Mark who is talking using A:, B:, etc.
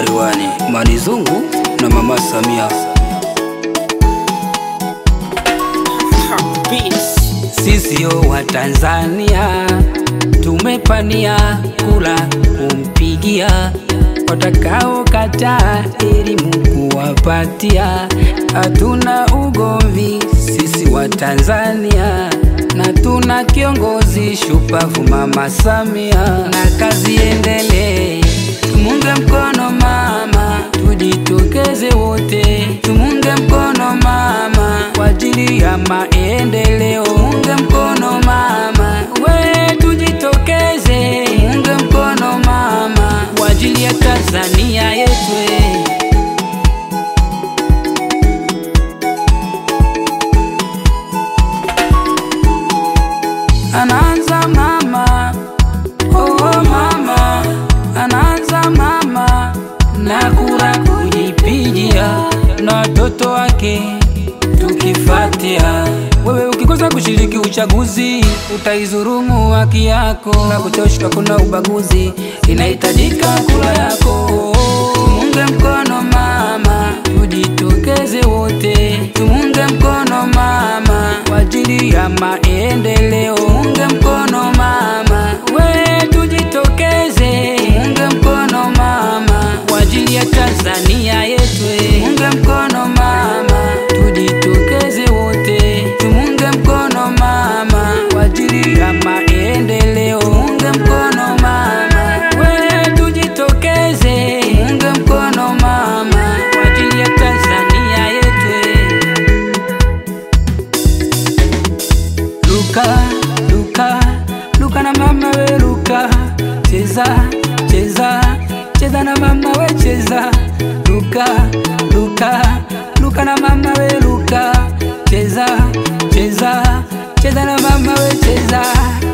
A: Mariwani, Manizungu na Mama Samia. Sisi yo wa Tanzania tumepania kula kumpigia, watakao kataa elimu kuwapatia. Hatuna ugomvi sisi wa Tanzania, na tuna kiongozi shupavu Mama Samia, na kazi endelee. Tumunge mkono mama, tujitokeze wote. Tumunge mkono mama kwa ajili ya maendeleo. Tumunge mkono mama, we tujitokeze. Tumunge mkono mama kwa ajili ya Tanzania yetu. Anaanza mama, oh mama, anaanza mama, na kura kujipigia, na watoto wake tukifatia. Wewe ukikosa kushiriki uchaguzi, utaizurumu haki yako, na kuchoshka kuna ubaguzi, inahitajika kura yako. Tumunge mkono mama, tujitokeze wote. Tumunge mkono mama kwa ajili ya maendeleo. Tumunge mkono mama, we tujitokeze. Tumunge mkono mama kwa ajili ya Tanzania yetu. Tumunge mkono mama, tujitokeze wote. Tumunge mkono mama kwa ajili ya maendeleo. Tumunge mkono mama, we tujitokeze. Tumunge mkono mama kwa ajili ya Tanzania yetu. Luka, luka, luka na mama we luka. Cheza, cheza, cheza na mama we cheza. Luka, luka, luka na mama we luka. Cheza, cheza, cheza na mama we cheza.